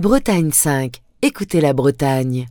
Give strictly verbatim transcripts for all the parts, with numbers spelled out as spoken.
Bretagne cinq. Écoutez la Bretagne.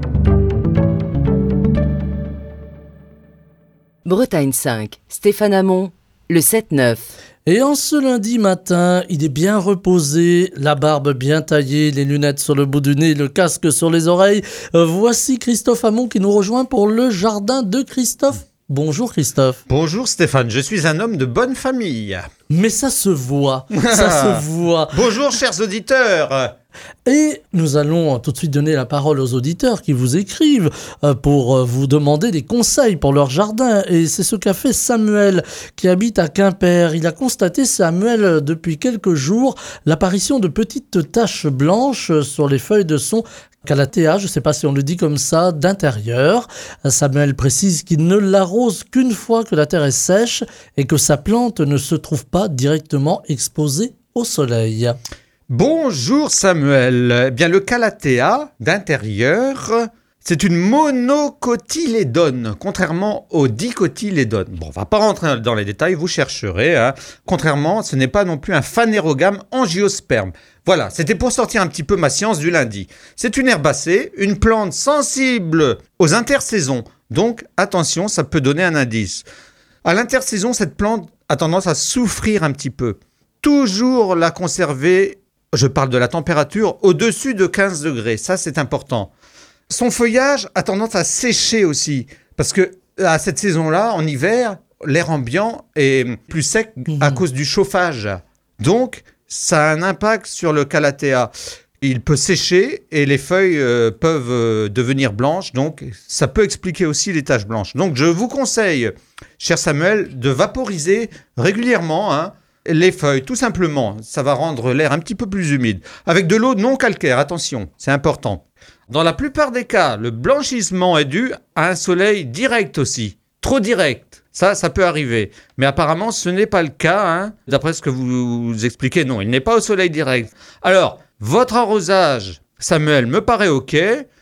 Bretagne cinq. Stéphane Hamon, le sept neuf. Et en ce lundi matin, il est bien reposé, la barbe bien taillée, les lunettes sur le bout du nez, le casque sur les oreilles. Euh, voici Christophe Hamon qui nous rejoint pour le jardin de Christophe. Bonjour Christophe. Bonjour Stéphane, je suis un homme de bonne famille. Mais ça se voit, ça se voit. Bonjour chers auditeurs. Et nous allons tout de suite donner la parole aux auditeurs qui vous écrivent pour vous demander des conseils pour leur jardin. Et c'est ce qu'a fait Samuel qui habite à Quimper. Il a constaté, Samuel, depuis quelques jours, l'apparition de petites taches blanches sur les feuilles de son calathea, je ne sais pas si on le dit comme ça, d'intérieur. Samuel précise qu'il ne l'arrose qu'une fois que la terre est sèche et que sa plante ne se trouve pas directement exposée au soleil. Bonjour Samuel. Eh bien, le calathea d'intérieur, c'est une monocotylédone, contrairement au dicotylédone. Bon, on va pas rentrer dans les détails, vous chercherez. Hein. Contrairement, ce n'est pas non plus un phanérogame angiosperme. Voilà, c'était pour sortir un petit peu ma science du lundi. C'est une herbacée, une plante sensible aux intersaisons. Donc, attention, ça peut donner un indice. À l'intersaison, cette plante a tendance à souffrir un petit peu. Toujours la conserver, je parle de la température, au-dessus de quinze degrés. Ça, c'est important. Son feuillage a tendance à sécher aussi. Parce que à cette saison-là, en hiver, l'air ambiant est plus sec à cause du chauffage. Donc, ça a un impact sur le calathea. Il peut sécher et les feuilles euh, peuvent euh, devenir blanches. Donc, ça peut expliquer aussi les taches blanches. Donc, je vous conseille, cher Samuel, de vaporiser régulièrement hein, les feuilles, tout simplement. Ça va rendre l'air un petit peu plus humide. Avec de l'eau non calcaire, attention, c'est important. Dans la plupart des cas, le blanchissement est dû à un soleil direct aussi. Trop direct. Ça, ça peut arriver. Mais apparemment, ce n'est pas le cas. Hein. D'après ce que vous, vous expliquez, non, il n'est pas au soleil direct. Alors, votre arrosage, Samuel, me paraît OK.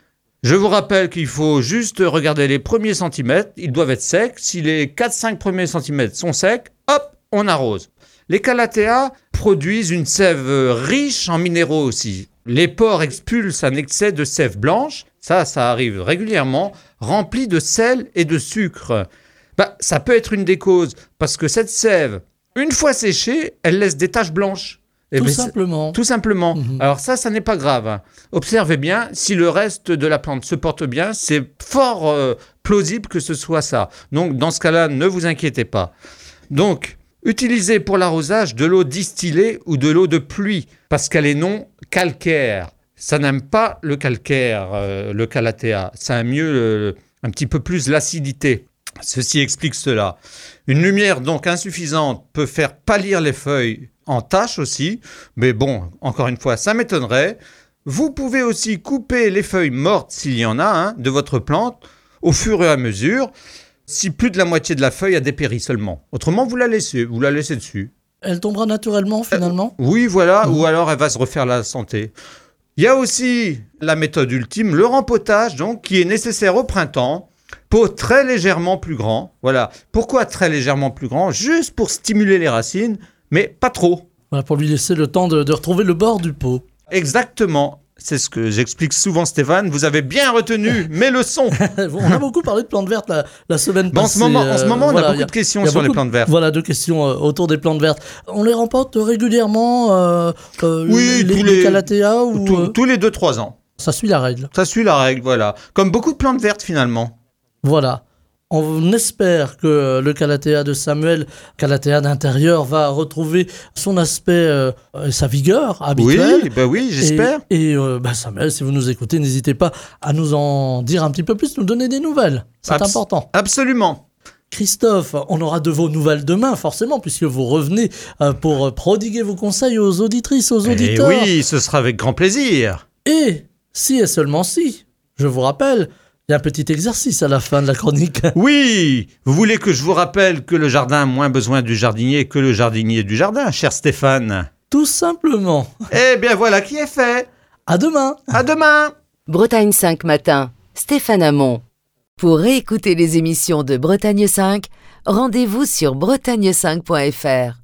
Je vous rappelle qu'il faut juste regarder les premiers centimètres. Ils doivent être secs. Si les quatre cinq premiers centimètres sont secs, hop, on arrose. Les calathéas produisent une sève riche en minéraux aussi. Les pores expulsent un excès de sève blanche. Ça, ça arrive régulièrement, rempli de sel et de sucre. Bah, ça peut être une des causes, parce que cette sève, une fois séchée, elle laisse des taches blanches. Et tout ben, simplement. Tout simplement. Mmh. Alors ça, ça n'est pas grave. Observez bien, si le reste de la plante se porte bien, c'est fort euh, plausible que ce soit ça. Donc, dans ce cas-là, ne vous inquiétez pas. Donc, utilisez pour l'arrosage de l'eau distillée ou de l'eau de pluie, parce qu'elle est non calcaire. Ça n'aime pas le calcaire, euh, le calathea. Ça aime mieux euh, un petit peu plus l'acidité. Ceci explique cela. Une lumière donc insuffisante peut faire pâlir les feuilles en taches aussi, mais bon, encore une fois, ça m'étonnerait. Vous pouvez aussi couper les feuilles mortes, s'il y en a, hein, de votre plante, au fur et à mesure, si plus de la moitié de la feuille a dépéri seulement. Autrement, vous la laissez, vous la laissez dessus. Elle tombera naturellement finalement euh, Oui, voilà, mmh. Ou alors elle va se refaire la santé. Il y a aussi la méthode ultime, le rempotage, donc, qui est nécessaire au printemps. Pot très légèrement plus grand. Voilà. Pourquoi très légèrement plus grand ? Juste pour stimuler les racines, mais pas trop. Voilà, pour lui laisser le temps de, de retrouver le bord du pot. Exactement. C'est ce que j'explique souvent, Stéphane. Vous avez bien retenu mes leçons. On a beaucoup parlé de plantes vertes la, la semaine bon, passée. En ce moment, en ce moment euh, on voilà, a beaucoup y a, de questions sur sur beaucoup, les plantes vertes. Voilà, de questions euh, autour des plantes vertes. On les remporte régulièrement euh, euh, Oui, les, tous les, les calathea ou tous, euh... tous les deux trois ans. Ça suit la règle. Ça suit la règle, voilà. Comme beaucoup de plantes vertes, finalement. Voilà. On espère que le calathea de Samuel, calathea d'intérieur, va retrouver son aspect euh, et sa vigueur habituelle. Oui, bah oui, j'espère. Et, et euh, bah Samuel, si vous nous écoutez, n'hésitez pas à nous en dire un petit peu plus, nous donner des nouvelles. C'est Abs- important. Absolument. Christophe, on aura de vos nouvelles demain, forcément, puisque vous revenez euh, pour prodiguer vos conseils aux auditrices, aux auditeurs. Et oui, ce sera avec grand plaisir. Et si et seulement si, je vous rappelle, il y a un petit exercice à la fin de la chronique. Oui, vous voulez que je vous rappelle que le jardin a moins besoin du jardinier que le jardinier du jardin, cher Stéphane ? Tout simplement. Eh bien voilà qui est fait. À demain. À demain. Bretagne cinq matin, Stéphane Hamon. Pour réécouter les émissions de Bretagne cinq, rendez-vous sur bretagne cinq point f r.